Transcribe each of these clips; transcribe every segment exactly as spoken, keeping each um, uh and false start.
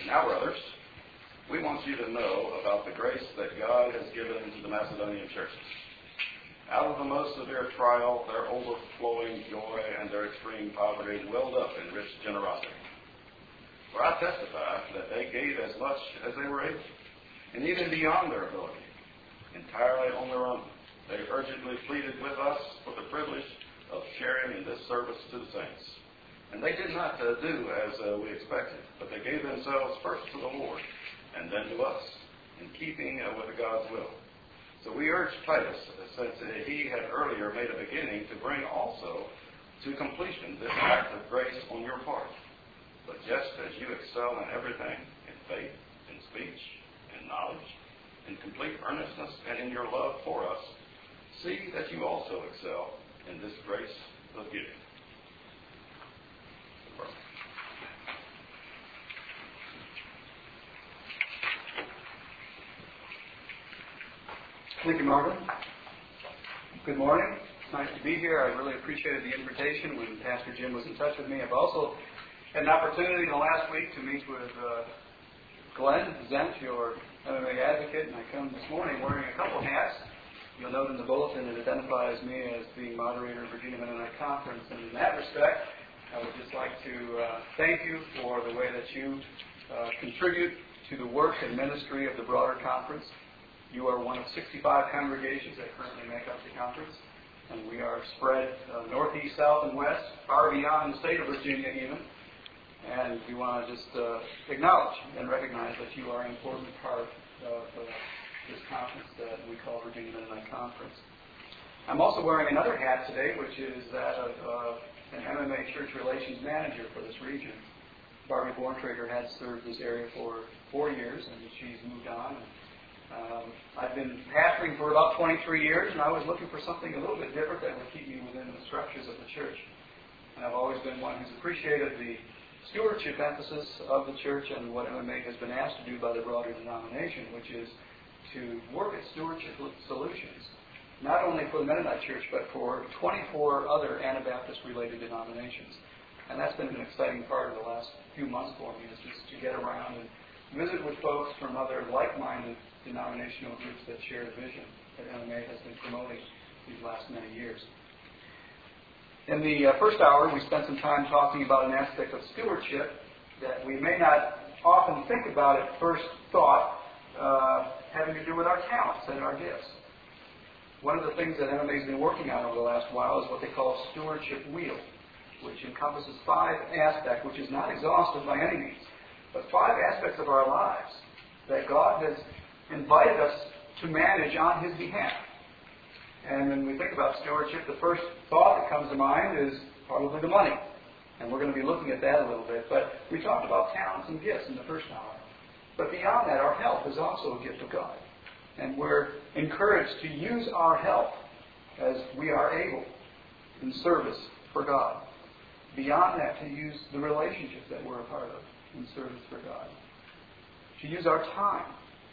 Now, brothers, we want you to know about the grace that God has given to the Macedonian churches. Out of the most severe trial, their overflowing joy and their extreme poverty welled up in rich generosity. For I testify that they gave as much as they were able, and even beyond their ability, entirely on their own. They urgently pleaded with us for the privilege of sharing in this service to the saints. And they did not uh, do as uh, we expected, but they gave themselves first to the Lord, and then to us, in keeping uh, with God's will. So we urge Titus, since he had earlier made a beginning, to bring also to completion this act of grace on your part. But just as you excel in everything, in faith, in speech, in knowledge, in complete earnestness, and in your love for us, see that you also excel in this grace of giving. Thank you, Marvin. Good morning. It's nice to be here. I really appreciated the invitation when Pastor Jim was in touch with me. I've also had an opportunity in the last week to meet with uh, Glenn Zent, your M M A advocate, and I come this morning wearing a couple hats. You'll note in the bulletin it identifies me as being moderator of Virginia Mennonite Conference, and in that respect, I would just like to uh, thank you for the way that you uh, contribute to the work and ministry of the broader conference. You are one of sixty-five congregations that currently make up the conference, and we are spread uh, northeast, south, and west, far beyond the state of Virginia even. And we want to just uh, acknowledge and recognize that you are an important part of uh, this conference that we call Virginia Mennonite Conference. I'm also wearing another hat today, which is that of uh, an M M A Church Relations Manager for this region. Barbie Borntrager has served this area for four years, and she's moved on. And, Um, I've been pastoring for about twenty-three years, and I was looking for something a little bit different that would keep me within the structures of the church. And I've always been one who's appreciated the stewardship emphasis of the church and what M M A has been asked to do by the broader denomination, which is to work at stewardship solutions, not only for the Mennonite Church, but for twenty-four other Anabaptist-related denominations. And that's been an exciting part of the last few months for me, is just to get around and visit with folks from other like-minded denominational groups that share the vision that M M A has been promoting these last many years. In the uh, first hour, we spent some time talking about an aspect of stewardship that we may not often think about at first thought, uh, having to do with our talents and our gifts. One of the things that M M A has been working on over the last while is what they call stewardship wheel, which encompasses five aspects, which is not exhaustive by any means, but five aspects of our lives that God has invited us to manage on His behalf. And when we think about stewardship, the first thought that comes to mind is probably the money. And we're going to be looking at that a little bit. But we talked about talents and gifts in the first hour. But beyond that, our health is also a gift of God. And we're encouraged to use our health as we are able in service for God. Beyond that, to use the relationships that we're a part of in service for God. To use our time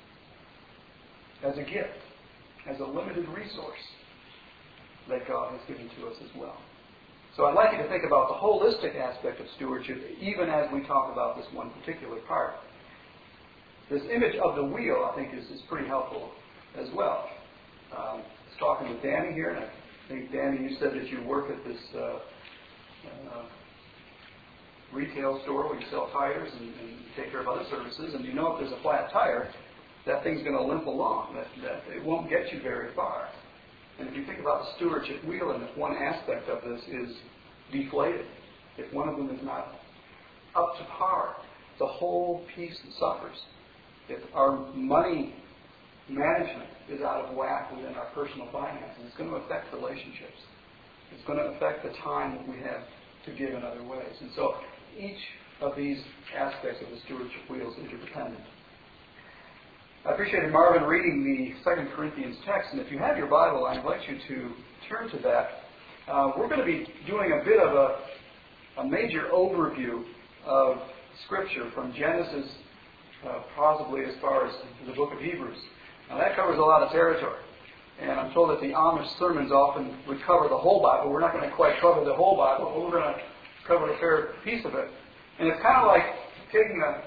as a gift, as a limited resource that God has given to us as well. So I'd like you to think about the holistic aspect of stewardship, even as we talk about this one particular part. This image of the wheel, I think, is, is pretty helpful as well. Um, I was talking with Danny here, and I think, Danny, you said that you work at this uh, uh, retail store where you sell tires and, and take care of other services, and you know if there's a flat tire, that thing's going to limp along, that, that it won't get you very far. And if you think about the stewardship wheel, and if one aspect of this is deflated, if one of them is not up to par, the whole piece suffers. If our money management is out of whack within our personal finances, it's going to affect relationships. It's going to affect the time that we have to give in other ways. And so each of these aspects of the stewardship wheel is interdependent. I appreciated Marvin reading the Second Corinthians text, and if you have your Bible, I invite you to turn to that. Uh, we're going to be doing a bit of a, a major overview of Scripture from Genesis, uh, possibly as far as the book of Hebrews. Now that covers a lot of territory, and I'm told that the Amish sermons often would cover the whole Bible. We're not going to quite cover the whole Bible, but we're going to cover a fair piece of it. And it's kind of like taking a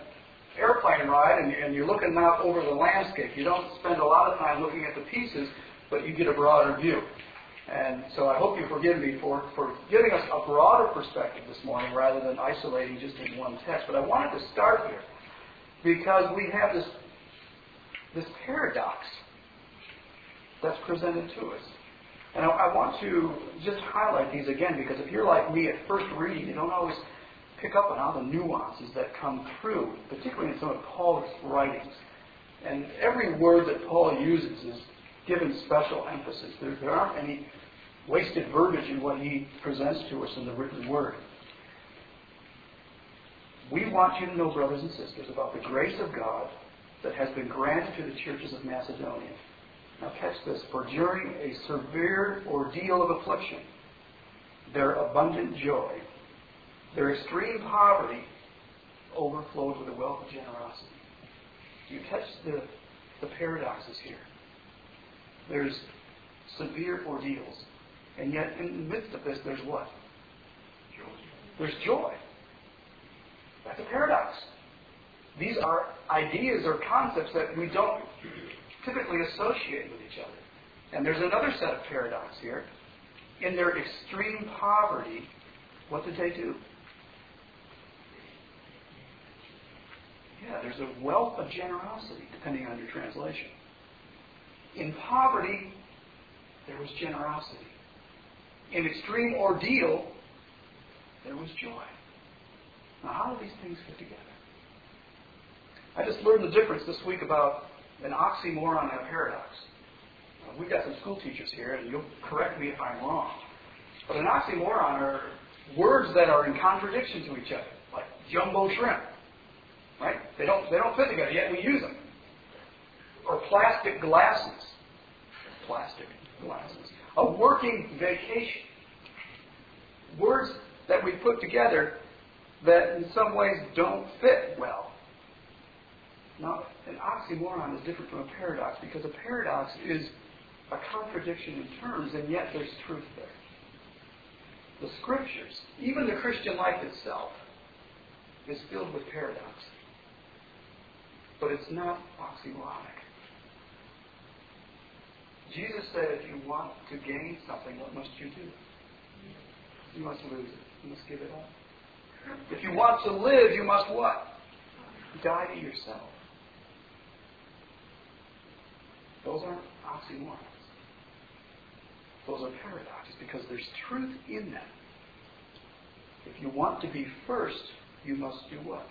airplane ride and, and you're looking out over the landscape. You don't spend a lot of time looking at the pieces, but you get a broader view. And so I hope you forgive me for, for giving us a broader perspective this morning rather than isolating just in one text. But I wanted to start here because we have this, this paradox that's presented to us. And I, I want to just highlight these again because if you're like me at first reading, you don't always pick up on all the nuances that come through, particularly in some of Paul's writings. And every word that Paul uses is given special emphasis. There, there aren't any wasted verbiage in what he presents to us in the written word. We want you to know, brothers and sisters, about the grace of God that has been granted to the churches of Macedonia. Now catch this. For during a severe ordeal of affliction, their abundant joy, their extreme poverty overflowed with a wealth of generosity. Do you catch the, the paradoxes here? There's severe ordeals. And yet in the midst of this, there's what? Joy. There's joy. That's a paradox. These are ideas or concepts that we don't typically associate with each other. And there's another set of paradox here. In their extreme poverty, what did they do? Yeah, there's a wealth of generosity, depending on your translation. In poverty, there was generosity. In extreme ordeal, there was joy. Now, how do these things fit together? I just learned the difference this week about an oxymoron and a paradox. Now, we've got some school teachers here, and you'll correct me if I'm wrong. But an oxymoron are words that are in contradiction to each other, like jumbo shrimp. Right? They don't, they don't fit together, yet we use them. Or plastic glasses. Plastic glasses. A working vacation. Words that we put together that in some ways don't fit well. Now, an oxymoron is different from a paradox because a paradox is a contradiction in terms, and yet there's truth there. The Scriptures, even the Christian life itself, is filled with paradox. But it's not oxymoronic. Jesus said, if you want to gain something, what must you do? You must lose it. You must give it up. If you want to live, you must what? Die to yourself. Those aren't oxymorons. Those are paradoxes because there's truth in them. If you want to be first, you must do what?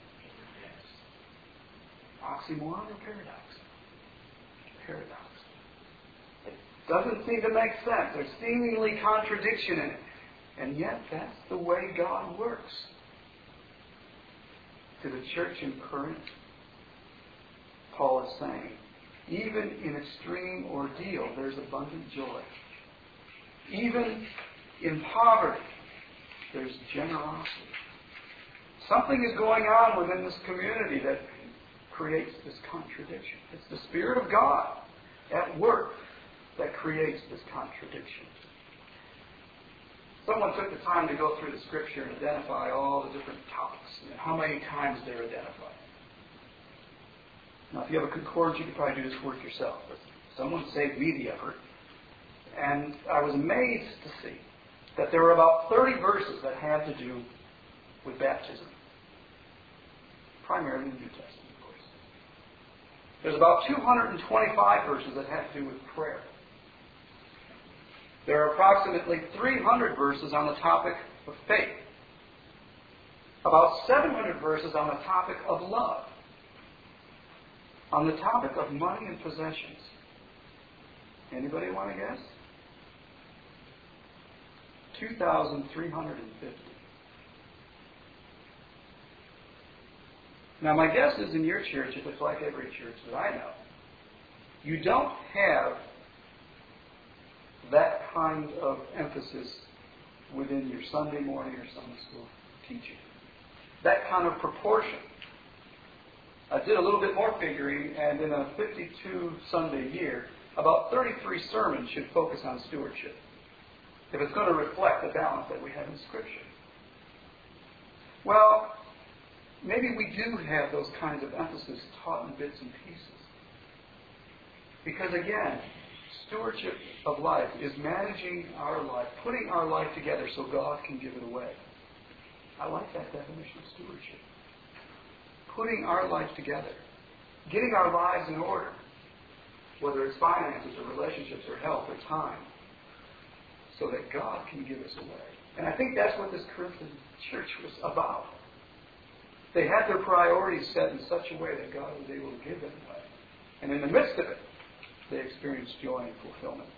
Oxymoron or paradox? Paradox. It doesn't seem to make sense. There's seemingly contradiction in it. And yet, that's the way God works. To the church in Corinth, Paul is saying, even in extreme ordeal, there's abundant joy. Even in poverty, there's generosity. Something is going on within this community that creates this contradiction. It's the Spirit of God at work that creates this contradiction. Someone took the time to go through the Scripture and identify all the different topics and how many times they're identified. Now, if you have a concordance, you could probably do this work yourself. But someone saved me the effort. And I was amazed to see that there were about thirty verses that had to do with baptism. Primarily in the New Testament, of course. There's about two hundred twenty-five verses that have to do with prayer. There are approximately three hundred verses on the topic of faith. About seven hundred verses on the topic of love. On the topic of money and possessions. Anybody want to guess? two thousand three hundred fifty. Now, my guess is in your church, if it's like every church that I know, you don't have that kind of emphasis within your Sunday morning or Sunday school teaching. That kind of proportion. I did a little bit more figuring, and in a fifty-two Sunday year, about thirty-three sermons should focus on stewardship, if it's going to reflect the balance that we have in Scripture. Well, maybe we do have those kinds of emphasis taught in bits and pieces. Because again, stewardship of life is managing our life, putting our life together so God can give it away. I like that definition of stewardship. Putting our life together. Getting our lives in order. Whether it's finances or relationships or health or time. So that God can give us away. And I think that's what this Corinthian church was about. They had their priorities set in such a way that God was able to give them away. And in the midst of it, they experienced joy and fulfillment.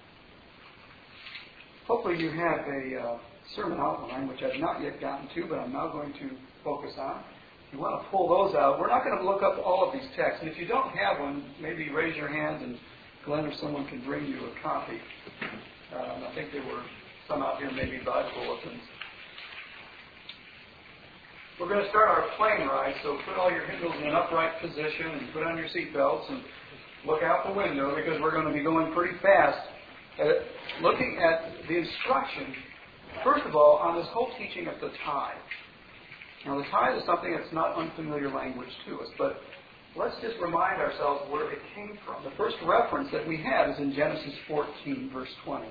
Hopefully you have a uh, sermon outline, which I've not yet gotten to, but I'm now going to focus on. If you want to pull those out, we're not going to look up all of these texts. And if you don't have one, maybe raise your hand and Glenn or someone can bring you a copy. Um, I think there were some out here, maybe Bible bulletins. We're going to start our plane ride, so put all your hymnals in an upright position and put on your seatbelts and look out the window because we're going to be going pretty fast. Uh, looking at the instruction, first of all, on this whole teaching of the tithe. Now, the tithe is something that's not unfamiliar language to us, but let's just remind ourselves where it came from. The first reference that we have is in Genesis fourteen, verse twenty.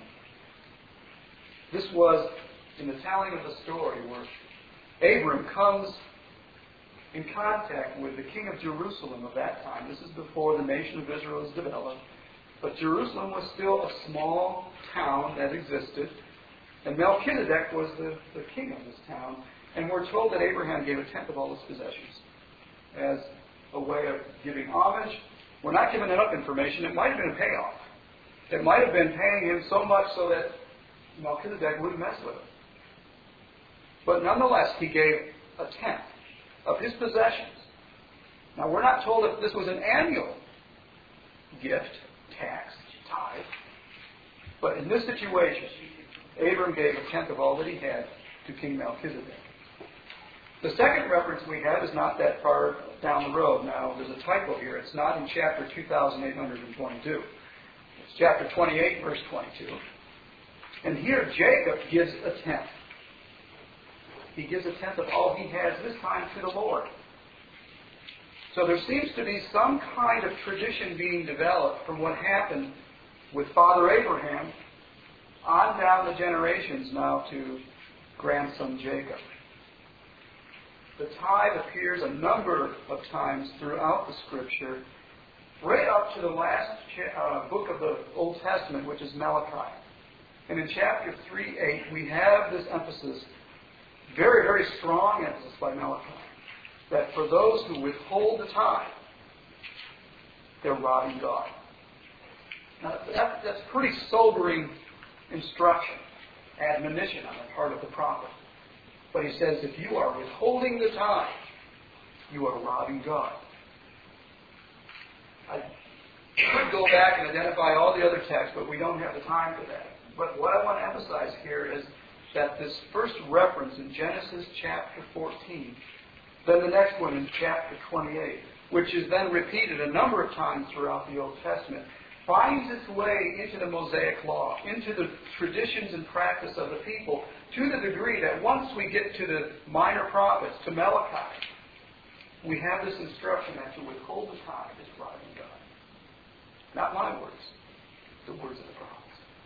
This was in the telling of the story where Abram comes in contact with the king of Jerusalem of that time. This is before the nation of Israel was developed. But Jerusalem was still a small town that existed. And Melchizedek was the, the king of this town. And we're told that Abraham gave a tenth of all his possessions as a way of giving homage. We're not giving enough information. It might have been a payoff. It might have been paying him so much so that Melchizedek wouldn't mess with him. But nonetheless, he gave a tenth of his possessions. Now, we're not told if this was an annual gift, tax, tithe. But in this situation, Abram gave a tenth of all that he had to King Melchizedek. The second reference we have is not that far down the road. Now, there's a typo here. It's not in chapter two thousand eight hundred twenty-two. It's chapter twenty-eight, verse twenty-two. And here, Jacob gives a tenth. He gives a tenth of all he has, this time to the Lord. So there seems to be some kind of tradition being developed from what happened with Father Abraham on down the generations now to grandson Jacob. The tithe appears a number of times throughout the Scripture, right up to the last uh, book of the Old Testament, which is Malachi. And in chapter three eight, we have this emphasis, very, very strong emphasis by Malachi, that for those who withhold the tithe, they're robbing God. Now, that, that's pretty sobering instruction, admonition on the part of the prophet. But he says, if you are withholding the tithe, you are robbing God. I could go back and identify all the other texts, but we don't have the time for that. But what I want to emphasize here is that this first reference in Genesis chapter fourteen, then the next one in chapter twenty-eight, which is then repeated a number of times throughout the Old Testament, finds its way into the Mosaic Law, into the traditions and practice of the people, to the degree that once we get to the minor prophets, to Malachi, we have this instruction that to withhold the tithe is robbing God. Not my words, the words of the prophets.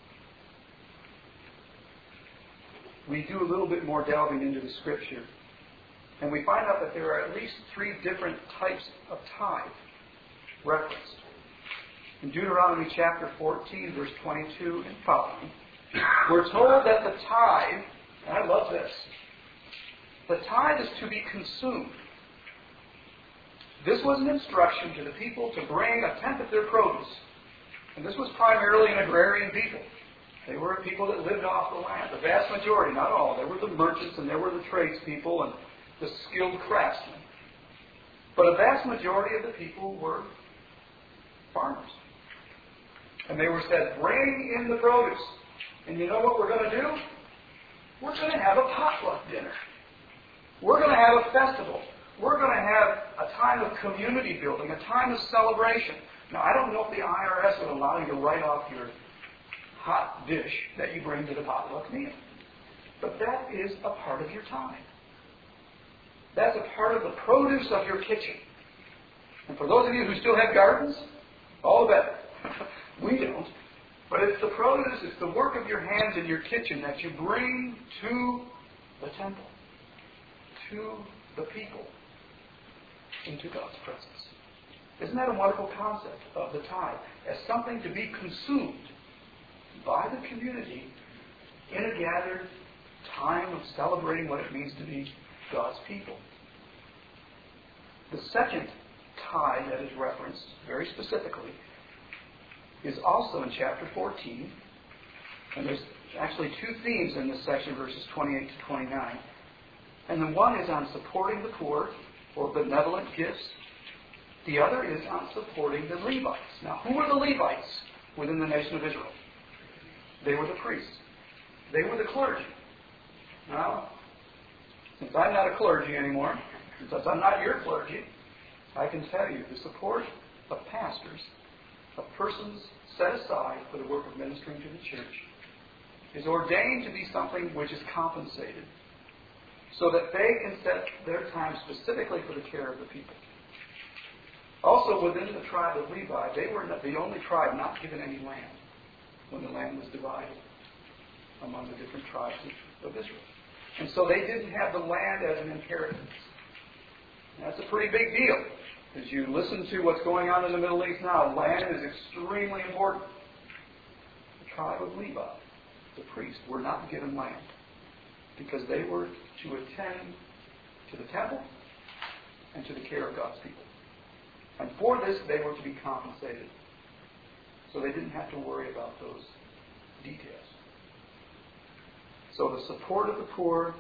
We do a little bit more delving into the Scripture, and we find out that there are at least three different types of tithe referenced. In Deuteronomy chapter fourteen, verse twenty-two and following, we're told that the tithe, and I love this, the tithe is to be consumed. This was an instruction to the people to bring a tenth of their produce. And this was primarily an agrarian people. They were a people that lived off the land. The vast majority, not all. There were the merchants and there were the tradespeople and the skilled craftsmen. But a vast majority of the people were farmers. And they were said, bring in the produce. And you know what we're going to do? We're going to have a potluck dinner. We're going to have a festival. We're going to have a time of community building, a time of celebration. Now, I don't know if the I R S would allow you to write off your hot dish that you bring to the potluck meal. But that is a part of your time. That's a part of the produce of your kitchen. And for those of you who still have gardens, all the better. We don't. But it's the produce, it's the work of your hands in your kitchen that you bring to the temple, to the people, into God's presence. Isn't that a wonderful concept of the tithe? As something to be consumed by the community in a gathered time of celebrating what it means to be God's people. The second tithe that is referenced very specifically is also in chapter fourteen. And there's actually two themes in this section, verses twenty-eight to twenty-nine. And the one is on supporting the poor, or benevolent gifts. The other is on supporting the Levites. Now, who were the Levites within the nation of Israel? They were the priests. They were the clergy. Now, since I'm not a clergy anymore, since I'm not your clergy, I can tell you the support of pastors, of persons set aside for the work of ministering to the church, is ordained to be something which is compensated, so that they can set their time specifically for the care of the people. Also, within the tribe of Levi, they were the only tribe not given any land when the land was divided among the different tribes of Israel. And so they didn't have the land as an inheritance. And that's a pretty big deal. As you listen to what's going on in the Middle East now, land is extremely important. The tribe of Levi, the priests, were not given land because they were to attend to the temple and to the care of God's people. And for this, they were to be compensated. So they didn't have to worry about those details. So the support of the poor,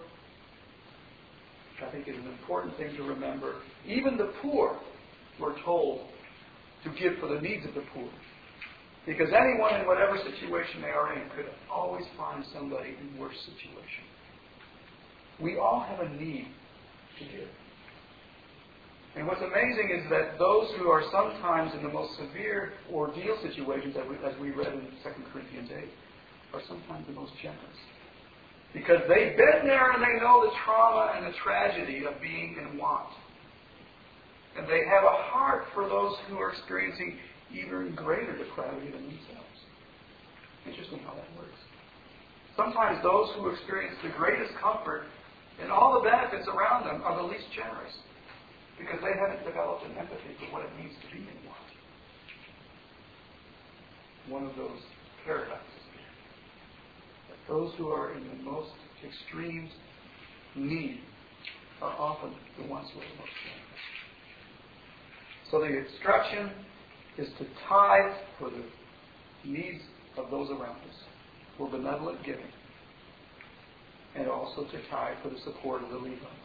I think, is an important thing to remember. Even the poor were told to give for the needs of the poor. Because anyone in whatever situation they are in could always find somebody in worse situation. We all have a need to give. And what's amazing is that those who are sometimes in the most severe ordeal situations, as we, as we read in Second Corinthians eight, are sometimes the most generous. Because they've been there and they know the trauma and the tragedy of being in want. And they have a heart for those who are experiencing even greater depravity than themselves. Interesting how that works. Sometimes those who experience the greatest comfort and all the benefits around them are the least generous, because they haven't developed an empathy for what it means to be in want. One of those paradoxes. That those who are in the most extreme need are often the ones who are the most generous. So the instruction is to tithe for the needs of those around us, for benevolent giving, and also to tithe for the support of the Levites.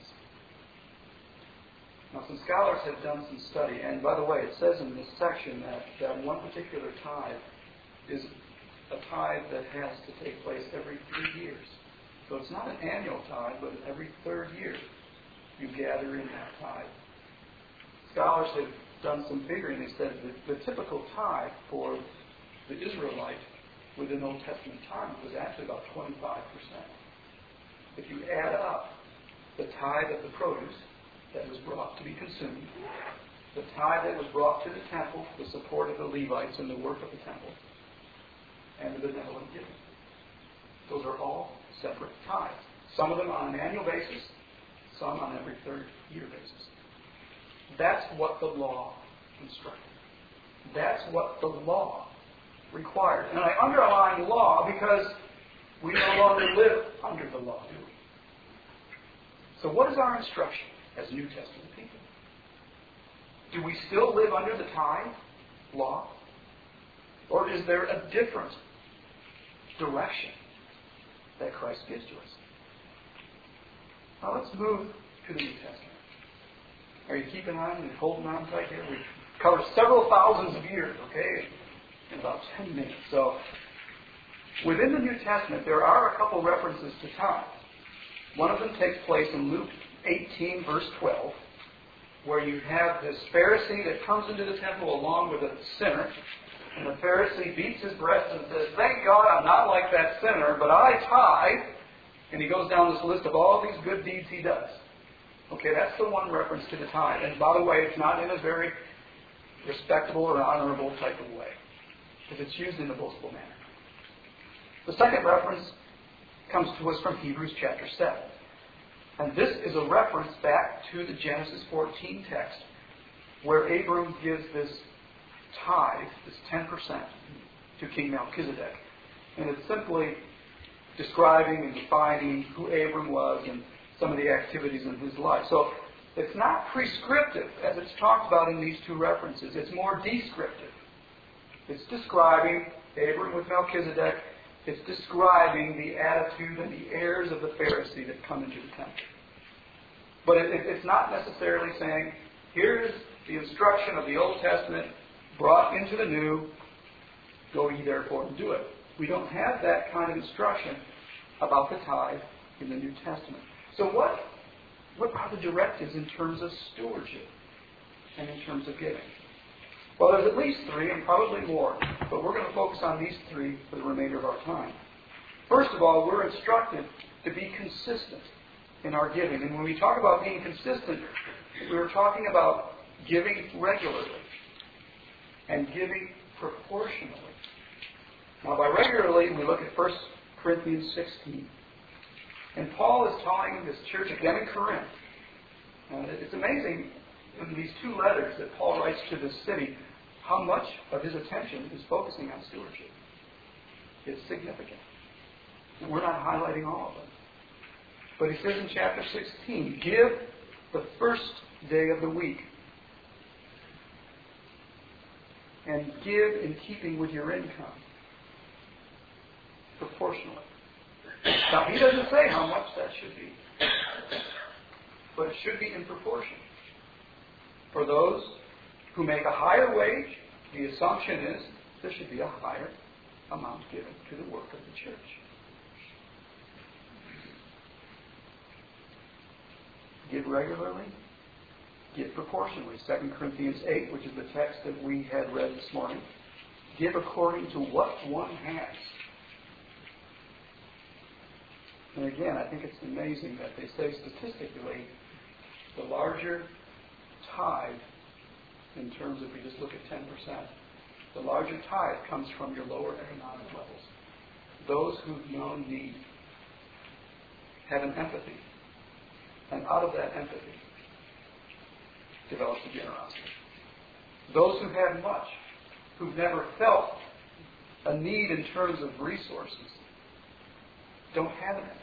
Now, some scholars have done some study, and by the way, it says in this section that, that one particular tithe is a tithe that has to take place every three years. So it's not an annual tithe, but every third year you gather in that tithe. Scholars have done some figuring. They said that the typical tithe for the Israelite within Old Testament times was actually about twenty-five percent. If you add up the tithe of the produce that was brought to be consumed, the tithe that was brought to the temple for the support of the Levites and the work of the temple, and the benevolent giving. Those are all separate tithes. Some of them on an annual basis, some on every third year basis. That's what the law instructed. That's what the law required. And I underline law because we no longer live under the law, do we? So what is our instruction as New Testament people? Do we still live under the tithe law? Or is there a different direction that Christ gives to us? Now let's move to the New Testament. Are you keeping on and holding on tight here? We've covered several thousands of years, okay, in about ten minutes. So, within the New Testament, there are a couple references to tithe. One of them takes place in Luke eighteen, verse twelve, where you have this Pharisee that comes into the temple along with a sinner, and the Pharisee beats his breast and says, "Thank God I'm not like that sinner, but I tithe." And he goes down this list of all these good deeds he does. Okay, that's the one reference to the tithe. And by the way, it's not in a very respectable or honorable type of way, because it's used in a boastful manner. The second reference comes to us from Hebrews chapter seven. And this is a reference back to the Genesis fourteen text, where Abram gives this tithe, this ten percent, to King Melchizedek. And it's simply describing and defining who Abram was and some of the activities in his life. So it's not prescriptive, as it's talked about in these two references. It's more descriptive. It's describing Abram with Melchizedek. It's describing the attitude and the airs of the Pharisee that come into the temple. But it, it, it's not necessarily saying, here's the instruction of the Old Testament brought into the New, go ye therefore and do it. We don't have that kind of instruction about the tithe in the New Testament. So what, what are the directives in terms of stewardship and in terms of giving? Well, there's at least three, and probably more, but we're going to focus on these three for the remainder of our time. First of all, we're instructed to be consistent in our giving. And when we talk about being consistent, we're talking about giving regularly and giving proportionally. Now, by regularly, we look at First Corinthians sixteen. And Paul is telling this church again in Corinth. And it's amazing in these two letters that Paul writes to this city, how much of his attention is focusing on stewardship. It's significant. And we're not highlighting all of them. But he says in chapter sixteen, give the first day of the week. And give in keeping with your income. Proportionally. Now, he doesn't say how much that should be. But it should be in proportion. For those who make a higher wage, the assumption is there should be a higher amount given to the work of the church. Give regularly, give proportionally. Second Corinthians eight, which is the text that we had read this morning. Give according to what one has. And again, I think it's amazing that they say statistically, the larger tithe, in terms of, we just look at ten percent, the larger tithe comes from your lower economic levels. Those who've known need have an empathy. And out of that empathy develops a generosity. Those who have much, who've never felt a need in terms of resources, don't have an empathy.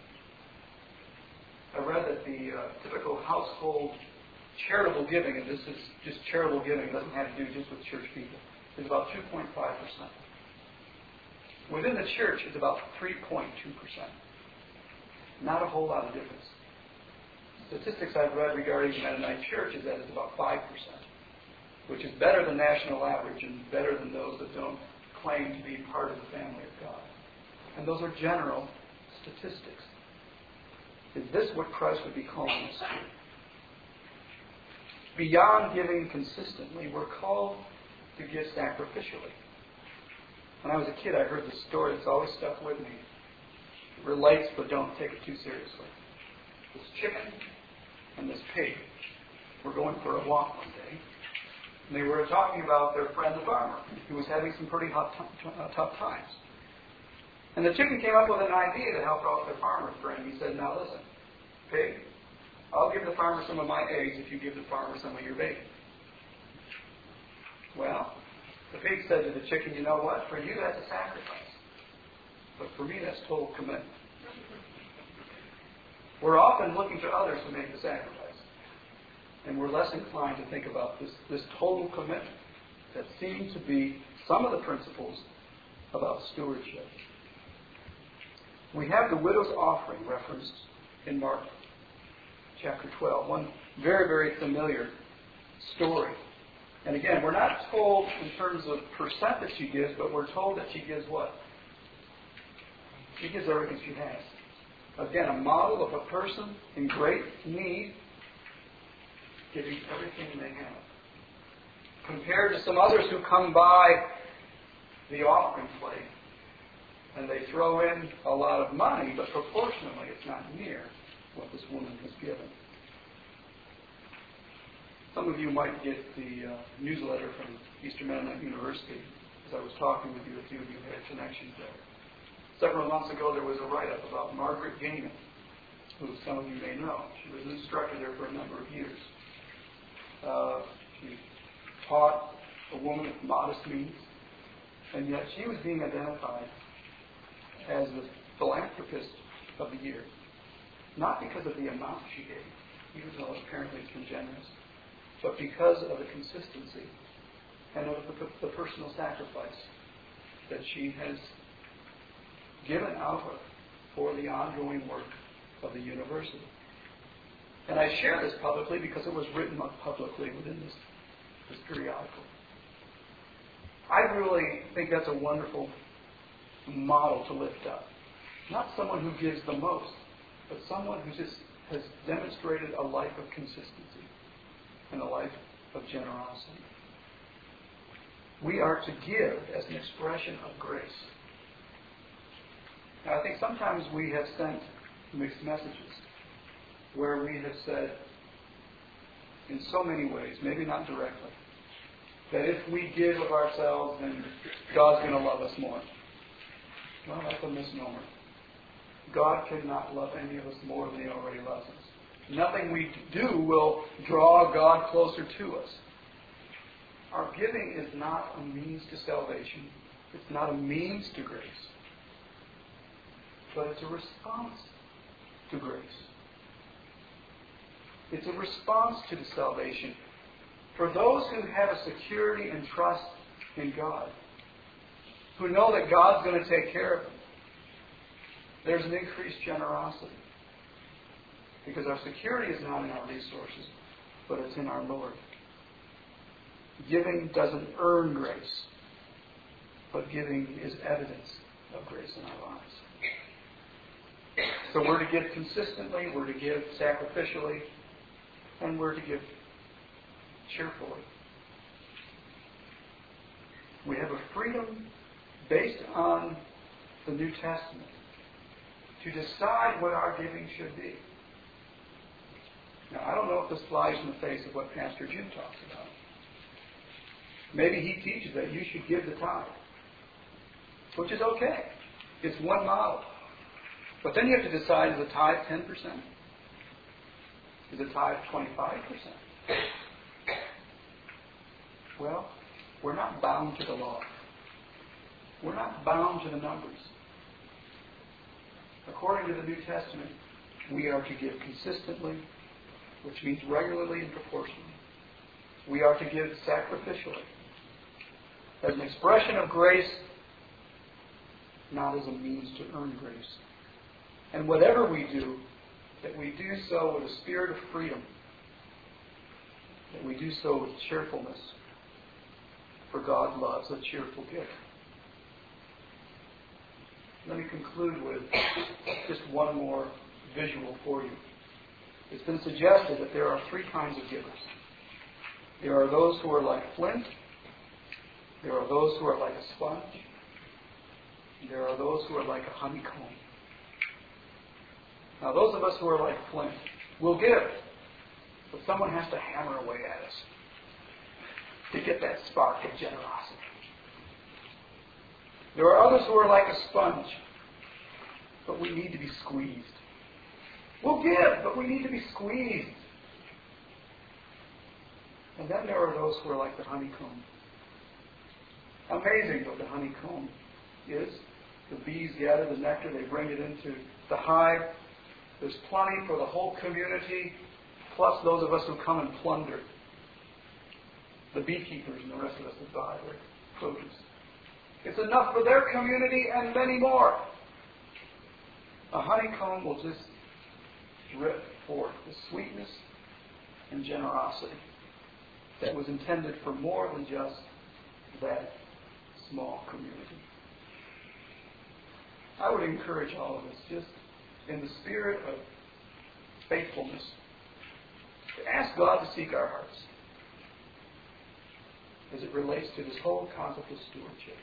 I read that the uh, typical household charitable giving, and this is just charitable giving, it doesn't have to do just with church people, is about two point five percent. Within the church, it's about three point two percent. Not a whole lot of difference. Statistics I've read regarding the Mennonite Church is that it's about five percent, which is better than national average and better than those that don't claim to be part of the family of God. And those are general statistics. Is this what Christ would be calling us to? Beyond giving consistently, we're called to give sacrificially. When I was a kid, I heard this story that's always stuck with me. It relates, but don't take it too seriously. This chicken and this pig were going for a walk one day, and they were talking about their friend the farmer, who was having some pretty hot t- uh, tough times. And the chicken came up with an idea to help out their farmer friend. He said, now listen, pig, I'll give the farmer some of my eggs if you give the farmer some of your bacon. Well, the pig said to the chicken, you know what? For you, that's a sacrifice. But for me, that's total commitment. We're often looking to others to make the sacrifice. And we're less inclined to think about this, this total commitment that seems to be some of the principles about stewardship. We have the widow's offering referenced in Mark chapter twelve. One very, very familiar story. And again, we're not told in terms of percent that she gives, but we're told that she gives what? She gives everything she has. Again, a model of a person in great need giving everything they have. Compared to some others who come by the offering plate and they throw in a lot of money, but proportionally it's not near what this woman has given. Some of you might get the uh, newsletter from Eastern Mennonite University. As I was talking with you, a few of you had connections there. Several months ago, there was a write-up about Margaret Gaiman, who some of you may know. She was an instructor there for a number of years. Uh, she taught a woman of modest means, and yet she was being identified as the philanthropist of the year. Not because of the amount she gave, even though apparently it's been generous, but because of the consistency and of the, the personal sacrifice that she has given out of for the ongoing work of the university. And I share this publicly because it was written up publicly within this, this periodical. I really think that's a wonderful model to lift up. Not someone who gives the most, but someone who just has demonstrated a life of consistency and a life of generosity. We are to give as an expression of grace. Now, I think sometimes we have sent mixed messages where we have said, in so many ways, maybe not directly, that if we give of ourselves, then God's going to love us more. Well, that's a misnomer. God cannot love any of us more than He already loves us. Nothing we do will draw God closer to us. Our giving is not a means to salvation. It's not a means to grace. But it's a response to grace. It's a response to the salvation. For those who have a security and trust in God, who know that God's going to take care of them, there's an increased generosity. Because our security is not in our resources, but it's in our Lord. Giving doesn't earn grace, but giving is evidence of grace in our lives. So we're to give consistently, we're to give sacrificially, and we're to give cheerfully. We have a freedom based on the New Testament to decide what our giving should be. Now, I don't know if this flies in the face of what Pastor Jim talks about. Maybe he teaches that you should give the tithe, which is okay. It's one model. But then you have to decide, is the tithe ten percent? Is the tithe twenty-five percent? Well, we're not bound to the law. We're not bound to the numbers. According to the New Testament, we are to give consistently, which means regularly and proportionally. We are to give sacrificially, as an expression of grace, not as a means to earn grace. And whatever we do, that we do so with a spirit of freedom, that we do so with cheerfulness, for God loves a cheerful gift. Let me conclude with just one more visual for you. It's been suggested that there are three kinds of givers. There are those who are like flint. There are those who are like a sponge. And there are those who are like a honeycomb. Now, those of us who are like flint will give, but someone has to hammer away at us to get that spark of generosity. There are others who are like a sponge, but we need to be squeezed. We'll give, but we need to be squeezed. And then there are those who are like the honeycomb. Amazing what the honeycomb is. The bees gather the nectar, they bring it into the hive. There's plenty for the whole community, plus those of us who come and plunder. The beekeepers and the rest of us that buy their produce. It's enough for their community and many more. A honeycomb will just drip forth the sweetness and generosity that was intended for more than just that small community. I would encourage all of us, just in the spirit of faithfulness, to ask God to seek our hearts as it relates to this whole concept of stewardship.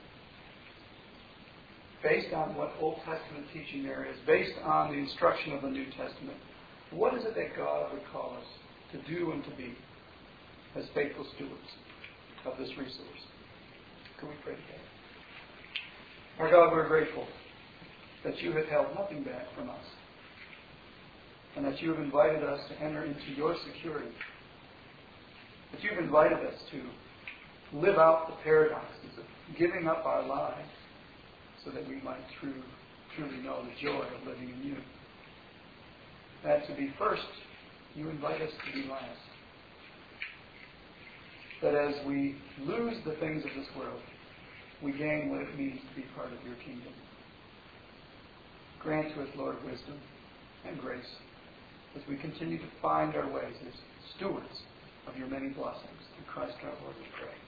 Based on what Old Testament teaching there is, based on the instruction of the New Testament, what is it that God would call us to do and to be? as faithful stewards of this resource. Can we pray together? Our God, we're grateful that you have held nothing back from us, and that you have invited us to enter into your security, that you've invited us to live out the paradoxes of giving up our lives so that we might true, truly know the joy of living in you. That to be first, you invite us to be last. That as we lose the things of this world, we gain what it means to be part of your kingdom. Grant to us, Lord, wisdom and grace as we continue to find our ways as stewards of your many blessings. Through Christ our Lord we pray.